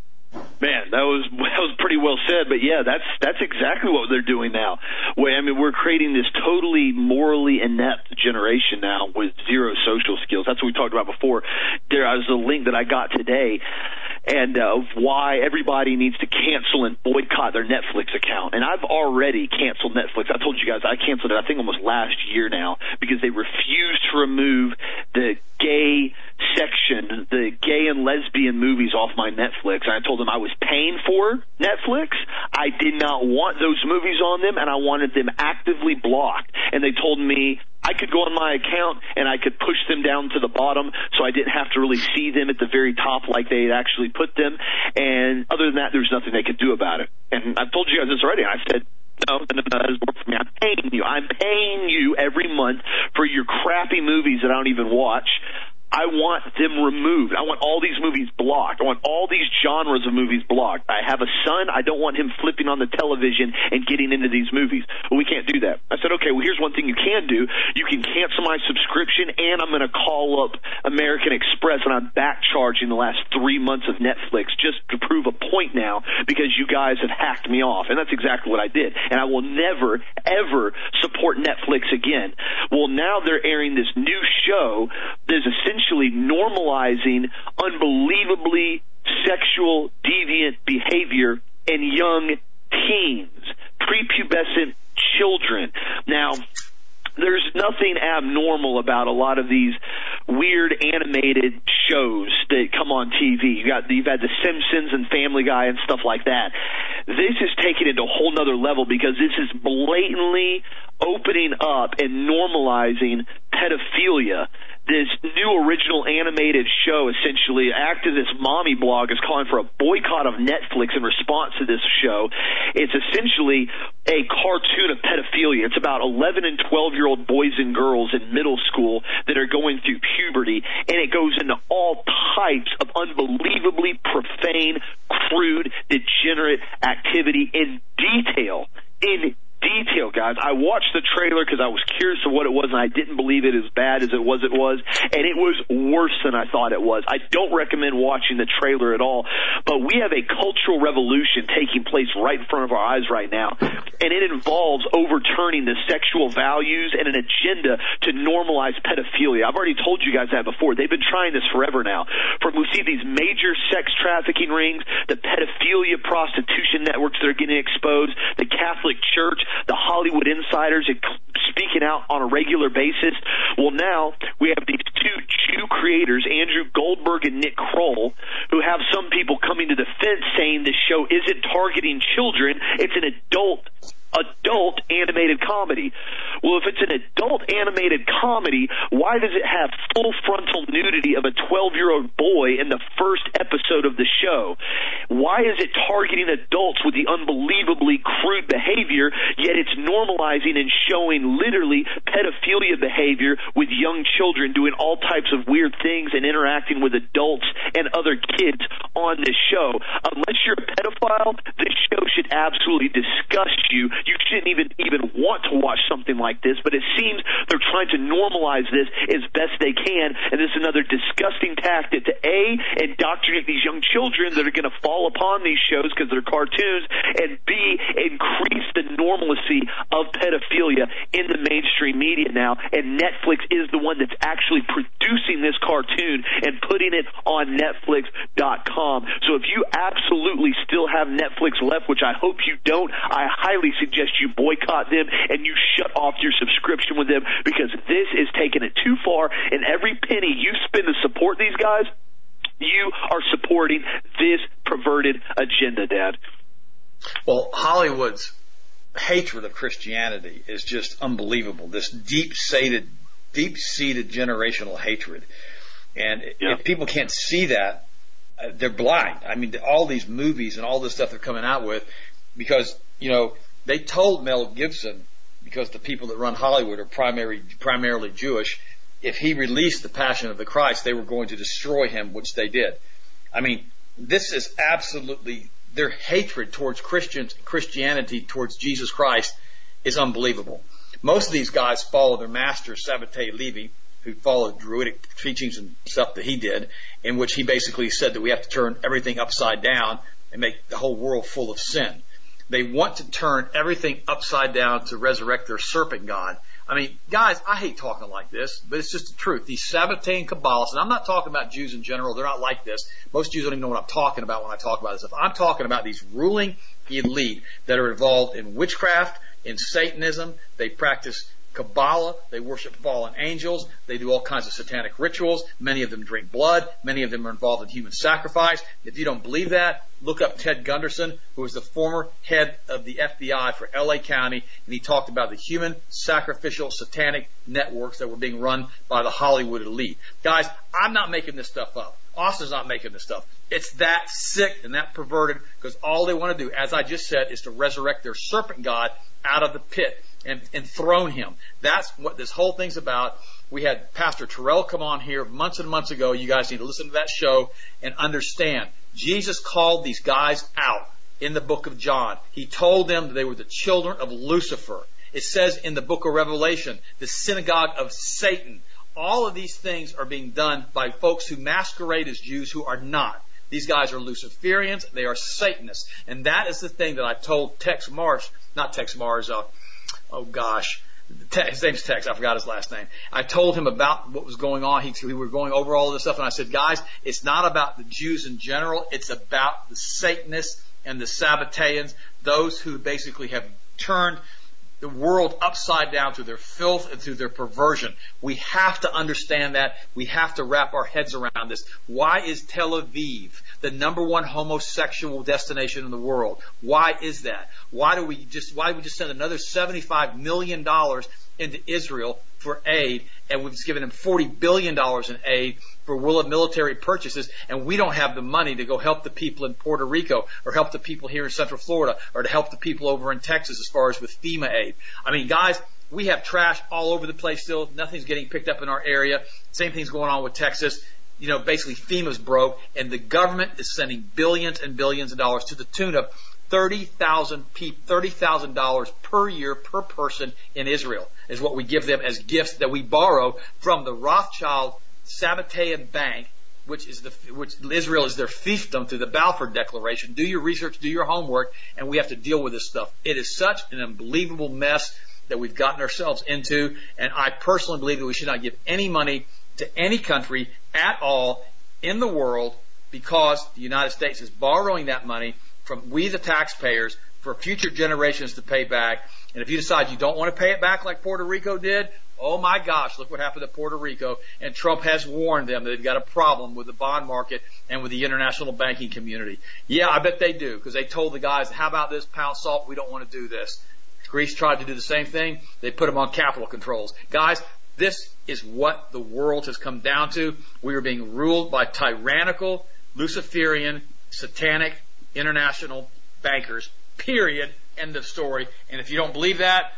Speaker 1: Man, that was that was pretty well said, but yeah, that's that's exactly what they're doing now. Well, I mean, we're creating this totally morally inept generation now with zero social skills. That's what we talked about before. There was a link that I got today, and uh, of why everybody needs to cancel and boycott their Netflix account. And I've already canceled Netflix. I told you guys I canceled it, I think, almost last year now, because they refused to remove the gay section, the gay and lesbian movies off my Netflix. And I told them I was paying for Netflix. I did not want those movies on them, and I wanted them actively blocked. And they told me I could go on my account and I could push them down to the bottom so I didn't have to really see them at the very top like they had actually put them. And other than that, there's nothing they could do about it. And I've told you guys this already. I said, no, no, no, that doesn't work for me. I'm paying you. I'm paying you every month for your crappy movies that I don't even watch. I want them removed. I want all these movies blocked. I want all these genres of movies blocked. I have a son. I don't want him flipping on the television and getting into these movies. Well, we can't do that. I said, okay, well, here's one thing you can do. You can cancel my subscription, and I'm going to call up American Express, and I'm back charging the last three months of Netflix just to prove a point now, because you guys have hacked me off. And that's exactly what I did. And I will never, ever support Netflix again. Well, now they're airing this new show that is essentially essentially normalizing unbelievably sexual deviant behavior in young teens, prepubescent children. Now, there's nothing abnormal about a lot of these weird animated shows that come on T V. You got, you've had The Simpsons and Family Guy and stuff like that. This is taking it to a whole nother level, because this is blatantly opening up and normalizing pedophilia. This new original animated show, essentially, Activist Mommy Blog is calling for a boycott of Netflix in response to this show. It's essentially a cartoon of pedophilia. It's about eleven and twelve-year-old boys and girls in middle school that are going through puberty, and it goes into all types of unbelievably profane, crude, degenerate activity in detail. In detail, guys. I watched the trailer because I was curious of what it was, and I didn't believe it as bad as it was it was, and it was worse than I thought it was. I don't recommend watching the trailer at all, but we have a cultural revolution taking place right in front of our eyes right now, and it involves overturning the sexual values and an agenda to normalize pedophilia. I've already told you guys that before. They've been trying this forever now. From we see these major sex trafficking rings, the pedophilia prostitution networks that are getting exposed, the Catholic Church, the Hollywood insiders speaking out on a regular basis. Well, now we have these two Jew creators, Andrew Goldberg and Nick Kroll, who have some people coming to the fence saying this show isn't targeting children, it's an adult adult animated comedy. Well, if it's an adult animated comedy, why does it have full frontal nudity of a twelve-year-old boy in the first episode of the show? Why is it targeting adults with the unbelievably crude behavior, yet it's normalizing and showing literally pedophilia behavior with young children doing all types of weird things and interacting with adults and other kids on this show? Unless you're a pedophile, this show should absolutely disgust you. You shouldn't even even want to watch something like this, but it seems they're trying to normalize this as best they can, and this is another disgusting tactic to A, indoctrinate these young children that are going to fall upon these shows because they're cartoons, and B, increase the normalcy of pedophilia in the mainstream media now, and Netflix is the one that's actually producing this cartoon and putting it on Netflix dot com. So if you absolutely still have Netflix left, which I hope you don't, I highly suggest you boycott them and you shut off your subscription with them, because this is taking it too far, and every penny you spend to support these guys, you are supporting this perverted agenda, Dad.
Speaker 2: Well, Hollywood's hatred of Christianity is just unbelievable. This deep-seated, deep-seated generational hatred. And yeah. if people can't see that, uh, they're blind. I mean, all these movies and all this stuff they're coming out with, because, you know, they told Mel Gibson, because the people that run Hollywood are primary, primarily Jewish, if he released The Passion of the Christ, they were going to destroy him, which they did. I mean, this is absolutely, their hatred towards Christians, Christianity, towards Jesus Christ is unbelievable. Most of these guys follow their master, Sabbatai Levi, who followed Druidic teachings and stuff that he did, in which he basically said that we have to turn everything upside down and make the whole world full of sin. They want to turn everything upside down to resurrect their serpent god. I mean, guys, I hate talking like this, but it's just the truth. These Sabbatean Kabbalists, and I'm not talking about Jews in general. They're not like this. Most Jews don't even know what I'm talking about when I talk about this stuff. I'm talking about these ruling elite that are involved in witchcraft, in Satanism. They practice Kabbalah. They worship fallen angels. They do all kinds of satanic rituals. Many of them drink blood. Many of them are involved in human sacrifice. If you don't believe that, look up Ted Gunderson, who was the former head of the F B I for L A County, and he talked about the human sacrificial satanic networks that were being run by the Hollywood elite. Guys, I'm not making this stuff up. Austin's not making this stuff. It's that sick and that perverted, because all they want to do, as I just said, is to resurrect their serpent god out of the pit and enthrone him. That's what this whole thing's about. We had Pastor Terrell come on here months and months ago. You guys need to listen to that show and understand. Jesus called these guys out in the book of John. He told them that they were the children of Lucifer. It says in the book of Revelation, the synagogue of Satan. All of these things are being done by folks who masquerade as Jews who are not. These guys are Luciferians. They are Satanists. And that is the thing that I told Tex Marsh, not Tex Mars, uh, oh gosh, his name's Tex, I forgot his last name. I told him about what was going on. He, we were going over all of this stuff, and I said, guys, it's not about the Jews in general. It's about the Satanists and the Sabbateans, those who basically have turned the world upside down through their filth and through their perversion. We have to understand that. We have to wrap our heads around this. Why is Tel Aviv the number one homosexual destination in the world? Why is that? Why do we just, why do we just send another seventy-five million dollars into Israel for aid, and we've given them forty billion dollars in aid for military purchases, and we don't have the money to go help the people in Puerto Rico or help the people here in Central Florida or to help the people over in Texas as far as with FEMA aid. I mean, guys, we have trash all over the place still. Nothing's getting picked up in our area. Same thing's going on with Texas. You know, basically FEMA's broke, and the government is sending billions and billions of dollars to the tune of thirty thousand dollars per year per person in Israel is what we give them as gifts that we borrow from the Rothschild Sabbatean Bank, which is the which Israel is their fiefdom through the Balfour Declaration. Do your research, do your homework, and we have to deal with this stuff. It is such an unbelievable mess that we've gotten ourselves into, and I personally believe that we should not give any money to any country at all in the world, because the United States is borrowing that money from we the taxpayers for future generations to pay back. And if you decide you don't want to pay it back like Puerto Rico did, oh my gosh, look what happened to Puerto Rico. And Trump has warned them that they've got a problem with the bond market and with the international banking community. Yeah, I bet they do, because they told the guys, how about this pound salt? We don't want to do this. Greece tried to do the same thing. They put them on capital controls. Guys, this is what the world has come down to. We are being ruled by tyrannical, Luciferian, satanic, international bankers. Period. End of story. And if you don't believe that,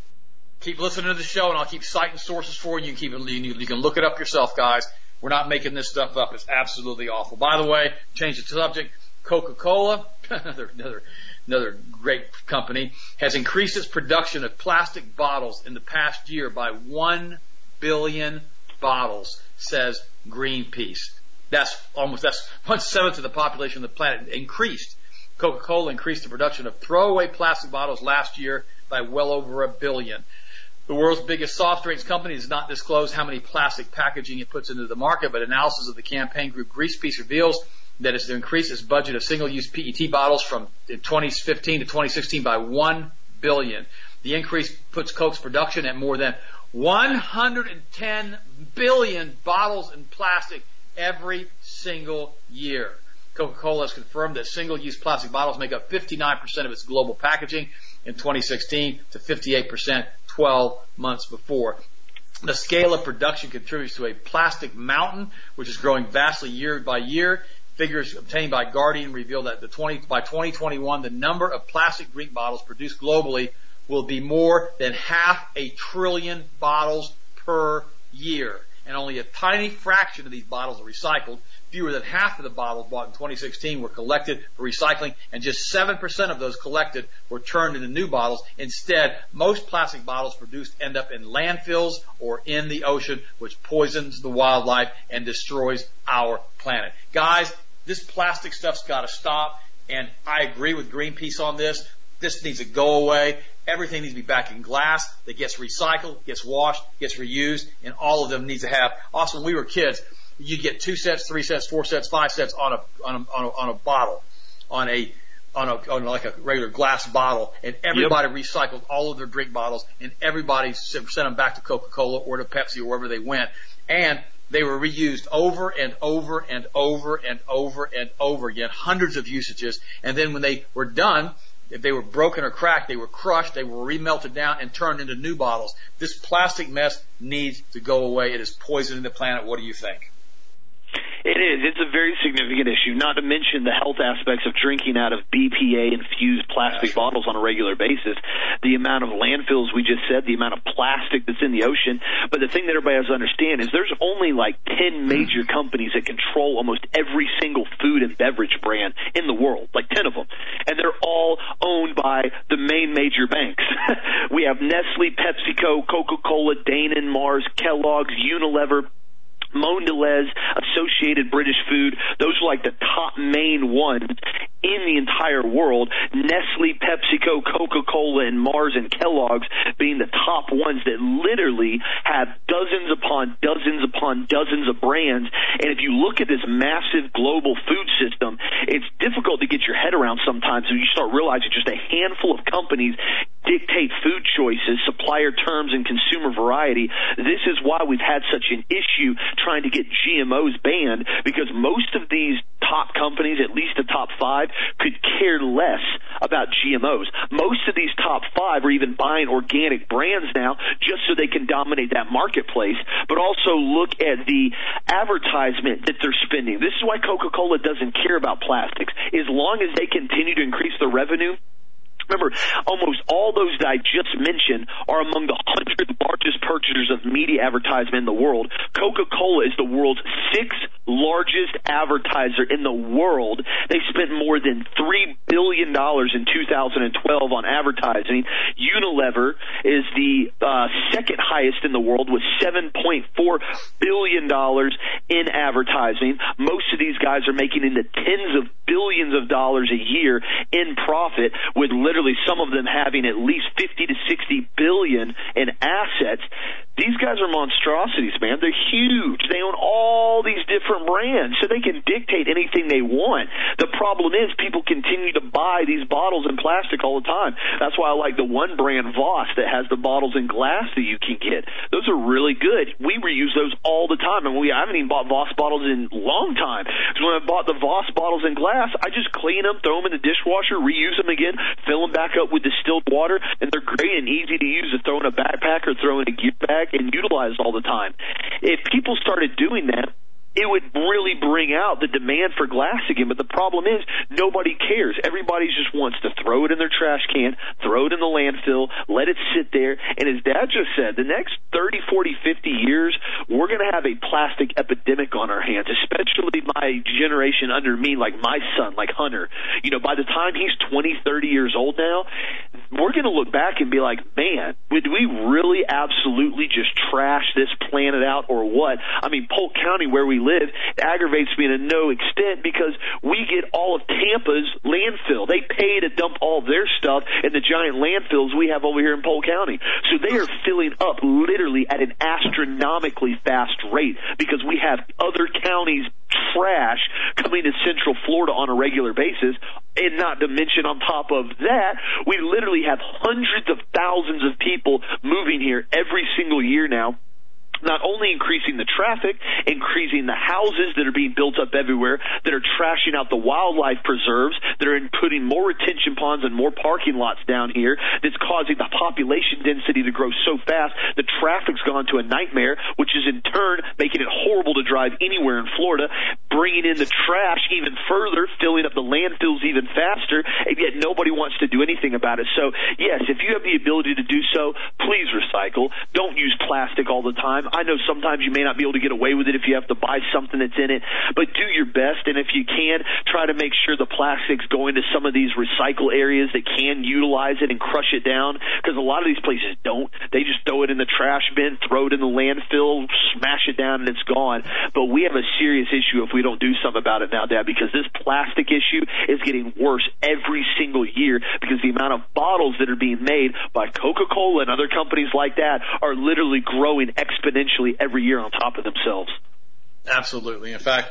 Speaker 2: keep listening to the show, and I'll keep citing sources for you. You can, keep, you can look it up yourself, guys. We're not making this stuff up. It's absolutely awful. By the way, change the subject. Coca-Cola, another, another, another great company, has increased its production of plastic bottles in the past year by one billion bottles, says Greenpeace. That's almost, that's one seventh of the population of the planet increased. Coca-Cola increased the production of throwaway plastic bottles last year by well over a billion. The world's biggest soft drinks company does not disclose how many plastic packaging it puts into the market, but analysis of the campaign group Greenpeace reveals that it's to increase its budget of single-use P E T bottles from twenty fifteen to twenty sixteen by one billion. The increase puts Coke's production at more than one hundred ten billion bottles in plastic every single year. Coca-Cola has confirmed that single-use plastic bottles make up fifty-nine percent of its global packaging in twenty sixteen to fifty-eight percent twelve months before. The scale of production contributes to a plastic mountain, which is growing vastly year by year. Figures obtained by Guardian reveal that the twenty, by twenty twenty-one, the number of plastic drink bottles produced globally will be more than half a trillion bottles per year. And only a tiny fraction of these bottles are recycled. Fewer than half of the bottles bought in twenty sixteen were collected for recycling, and just seven percent of those collected were turned into new bottles. Instead, most plastic bottles produced end up in landfills or in the ocean, which poisons the wildlife and destroys our planet. Guys, this plastic stuff's got to stop, and I agree with Greenpeace on this. This needs to go away. Everything needs to be back in glass that gets recycled, gets washed, gets reused, and all of them needs to have. Also, when we were kids, you get two sets, three sets, four sets, five sets on a on a on a, on a bottle, on a on a on like a regular glass bottle, and everybody yep. recycled all of their drink bottles, and everybody sent them back to Coca-Cola or to Pepsi or wherever they went, and they were reused over and over and over and over and over again, hundreds of usages, and then when they were done, if they were broken or cracked, they were crushed, they were remelted down and turned into new bottles. This plastic mess needs to go away. It is poisoning the planet. What do you think?
Speaker 1: It is. It's a very significant issue, not to mention the health aspects of drinking out of B P A-infused plastic yeah, bottles on a regular basis, the amount of landfills we just said, the amount of plastic that's in the ocean. But the thing that everybody has to understand is there's only like ten major companies that control almost every single food and beverage brand in the world, like ten of them. And they're all owned by the main major banks. We have Nestle, PepsiCo, Coca-Cola, Danone, Mars, Kellogg's, Unilever, Mondelez, Associated British Food. Those are like the top main ones in the entire world. Nestle, PepsiCo, Coca-Cola, and Mars and Kellogg's being the top ones that literally have dozens upon dozens upon dozens of brands. And if you look at this massive global food system, it's difficult to get your head around sometimes when you start realizing just a handful of companies dictate food choices, supplier terms, and consumer variety. This is why we've had such an issue trying to get G M Os banned, because most of these top companies, at least the top five, could care less about G M Os. Most of these top five are even buying organic brands now just so they can dominate that marketplace, but also look at the advertisement that they're spending. This is why Coca-Cola doesn't care about plastics. As long as they continue to increase their revenue, remember, almost all those that I just mentioned are among the one hundred largest purchasers of media advertisement in the world. Coca-Cola is the world's sixth largest advertiser in the world. They spent more than three billion dollars in two thousand twelve on advertising. Unilever is the uh, second highest in the world with seven point four billion dollars in advertising. Most of these guys are making in the tens of billions of dollars a year in profit, with literally some of them having at least fifty to sixty billion in assets. These guys are monstrosities, man. They're huge. They own all these different brands, so they can dictate anything they want. The problem is people continue to buy these bottles in plastic all the time. That's why I like the one brand, Voss, that has the bottles in glass that you can get. Those are really good. We reuse those all the time, and we I haven't even bought Voss bottles in a long time. Because when I bought the Voss bottles in glass, I just clean them, throw them in the dishwasher, reuse them again, fill them back up with distilled water, and they're great and easy to use to throw in a backpack or throw in a gear bag and utilize all the time. If people started doing that, it would really bring out the demand for glass again. But the problem is nobody cares. Everybody just wants to throw it in their trash can, throw it in the landfill, let it sit there. And as Dad just said, the next thirty, forty, fifty years, we're going to have a plastic epidemic on our hands, especially my generation under me, like my son, like Hunter. You know, by the time he's twenty, thirty years old now, we're going to look back and be like, man, did we really absolutely just trash this planet out or what? I mean, Polk County, where we live, aggravates me to no extent because we get all of Tampa's landfill. They pay to dump all their stuff in the giant landfills we have over here in Polk County. So they are filling up literally at an astronomically fast rate because we have other counties' trash coming to Central Florida on a regular basis. And not to mention on top of that, we literally have hundreds of thousands of people moving here every single year now. Not only increasing the traffic, increasing the houses that are being built up everywhere, that are trashing out the wildlife preserves, that are putting more retention ponds and more parking lots down here, that's causing the population density to grow so fast, the traffic's gone to a nightmare, which is in turn making it horrible to drive anywhere in Florida, bringing in the trash even further, filling up the landfills even faster, and yet nobody wants to do anything about it. So, yes, if you have the ability to do so, please recycle. Don't use plastic all the time. I know sometimes you may not be able to get away with it if you have to buy something that's in it, but do your best, and if you can, try to make sure the plastics go into some of these recycle areas that can utilize it and crush it down, because a lot of these places don't. They just throw it in the trash bin, throw it in the landfill, smash it down, and it's gone. But we have a serious issue if we don't do something about it now, Dad, because this plastic issue is getting worse every single year because the amount of bottles that are being made by Coca-Cola and other companies like that are literally growing exponentially every year on top of themselves.
Speaker 2: Absolutely. In fact,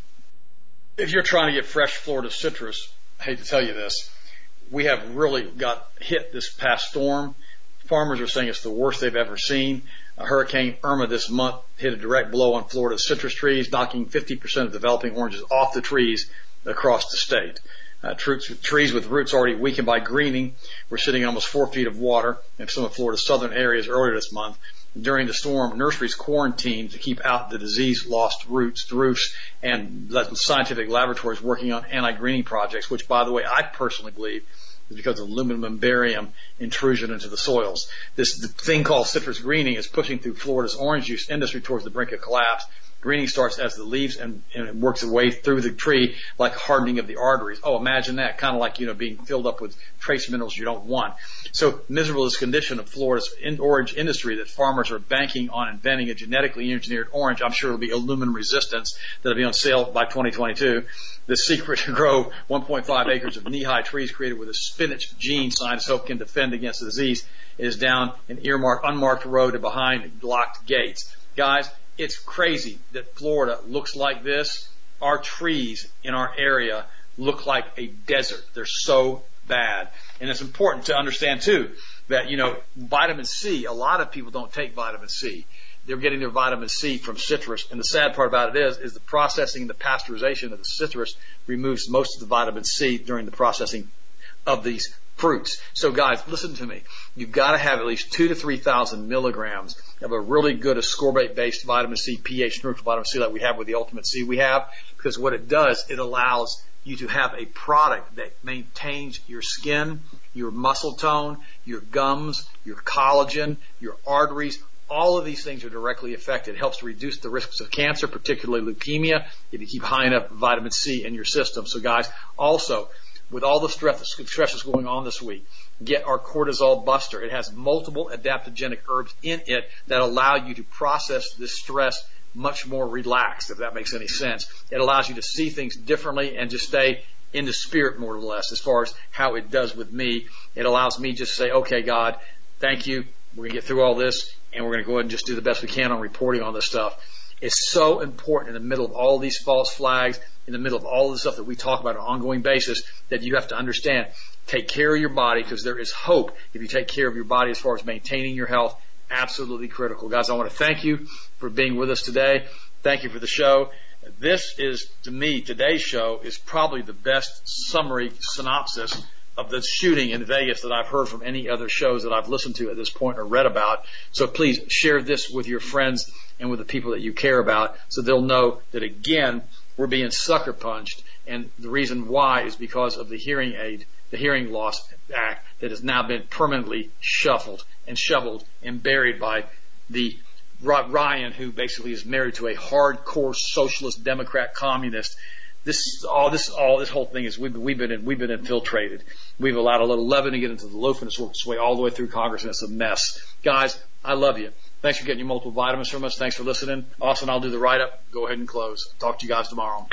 Speaker 2: if you're trying to get fresh Florida citrus, I hate to tell you this, we have really got hit this past storm. Farmers are saying it's the worst they've ever seen. A Hurricane Irma this month hit a direct blow on Florida's citrus trees, knocking fifty percent of developing oranges off the trees across the state. Uh, trees with roots already weakened by greening were sitting in almost four feet of water in some of Florida's southern areas earlier this month. During the storm, nurseries quarantined to keep out the disease-lost roots, roofs, and scientific laboratories working on anti-greening projects, which, by the way, I personally believe is because of aluminum and barium intrusion into the soils. This thing called citrus greening is pushing through Florida's orange juice industry towards the brink of collapse. Greening starts as the leaves and, and it works its way through the tree like hardening of the arteries. Oh, imagine that. Kind of like, you know, being filled up with trace minerals you don't want. So miserable is the condition of Florida's in orange industry that farmers are banking on inventing a genetically engineered orange. I'm sure it'll be aluminum resistance that'll be on sale by twenty twenty-two. The secret to grow one point five acres of knee-high trees created with a spinach gene scientists hope can defend against the disease is down an earmarked, unmarked road and behind locked gates. Guys, it's crazy that Florida looks like this. Our trees in our area look like a desert. They're so bad. And it's important to understand, too, that, you know, vitamin C, a lot of people don't take vitamin C. They're getting their vitamin C from citrus. And the sad part about it is, is the processing, the pasteurization of the citrus removes most of the vitamin C during the processing of these fruits. So guys, listen to me. You've got to have at least two to three thousand milligrams of a really good ascorbate-based vitamin C, pH neutral vitamin C like we have with the Ultimate C we have, because what it does, it allows you to have a product that maintains your skin, your muscle tone, your gums, your collagen, your arteries. All of these things are directly affected. It helps to reduce the risks of cancer, particularly leukemia, if you keep high enough vitamin C in your system. So guys, also, with all the stress, stress that's going on this week, get our cortisol buster. It has multiple adaptogenic herbs in it that allow you to process this stress much more relaxed, if that makes any sense. It allows you to see things differently and just stay in the spirit more or less as far as how it does with me. It allows me just to say, okay, God, thank you. We're going to get through all this. and we're going to go ahead and just do the best we can on reporting on this stuff. It's so important in the middle of all these false flags, in the middle of all the stuff that we talk about on an ongoing basis, that you have to understand. Take care of your body, because there is hope if you take care of your body as far as maintaining your health. Absolutely critical. Guys, I want to thank you for being with us today. Thank you for the show. This is, to me, today's show is probably the best summary synopsis of the shooting in Vegas that I've heard from any other shows that I've listened to at this point or read about. So please share this with your friends and with the people that you care about, so they'll know that, again, we're being sucker punched. And the reason why is because of the hearing aid, the Hearing Loss Act, that has now been permanently shuffled and shoveled and buried by the Ryan, who basically is married to a hardcore socialist, Democrat, communist. This all this all this whole thing is we've we've been in, we've been infiltrated. We've allowed a little leaven to get into the loaf, and it's worked its way all the way through Congress, and it's a mess. Guys, I love you. Thanks for getting your multiple vitamins from us. Thanks for listening. Austin, I'll do the write up. Go ahead and close. Talk to you guys tomorrow.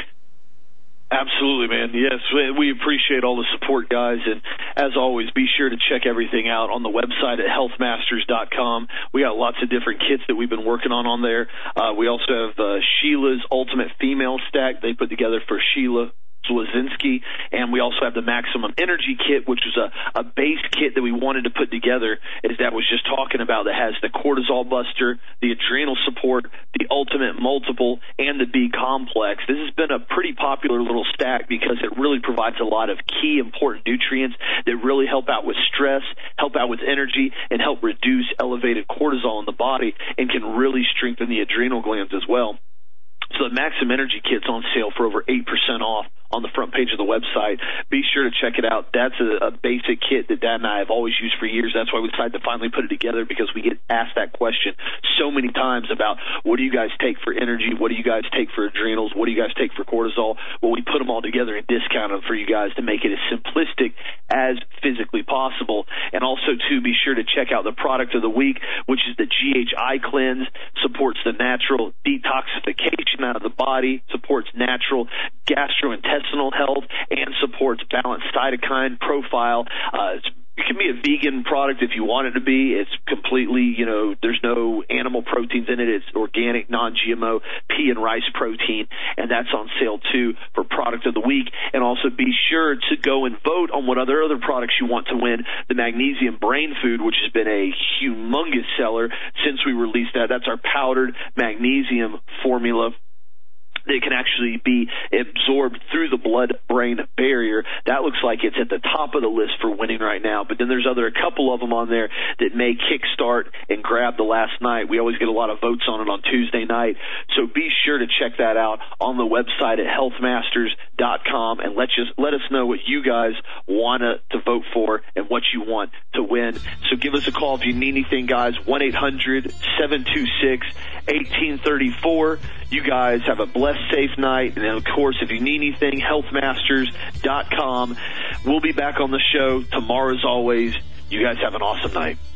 Speaker 1: Absolutely, man. Yes, we appreciate all the support, guys. And as always, be sure to check everything out on the website at health masters dot com. We got lots of different kits that we've been working on on there. Uh, we also have uh, Sheila's Ultimate Female Stack they put together for Sheila Zwazinski, and we also have the Maximum Energy Kit, which was a, a base kit that we wanted to put together, as that was just talking about, that has the cortisol buster, the adrenal support, the ultimate multiple, and the B complex. This has been a pretty popular little stack because it really provides a lot of key important nutrients that really help out with stress, help out with energy, and help reduce elevated cortisol in the body, and can really strengthen the adrenal glands as well. So the Maximum Energy Kit's on sale for over eight percent off on the front page of the website. Be sure to check it out. That's a, a basic kit that Dad and I have always used for years. That's why we decided to finally put it together, because we get asked that question so many times about what do you guys take for energy? What do you guys take for adrenals? What do you guys take for cortisol? Well, we put them all together and discount them for you guys to make it as simplistic as physically possible. And also, too, be sure to check out the product of the week, which is the G H I Cleanse. Supports the natural detoxification out of the body, supports natural gastrointestinal health, and supports balanced cytokine profile. Uh, it's It can be a vegan product if you want it to be. It's completely, you know, there's no animal proteins in it. It's organic, non G M O, pea and rice protein, and that's on sale, too, for Product of the Week. And also be sure to go and vote on what other other products you want to win. The Magnesium Brain Food, which has been a humongous seller since we released that. That's our powdered magnesium formula. They can actually be absorbed through the blood-brain barrier. That looks like it's at the top of the list for winning right now. But then there's other a couple of them on there that may kickstart and grab the last night. We always get a lot of votes on it on Tuesday night. So be sure to check that out on the website at health masters dot com, and let just let us know what you guys want to vote for and what you want to win. So give us a call if you need anything, guys. one eight hundred seven two six one eight three four. You guys have a blessed, safe night. And, of course, if you need anything, health masters dot com. We'll be back on the show tomorrow as always. You guys have an awesome night.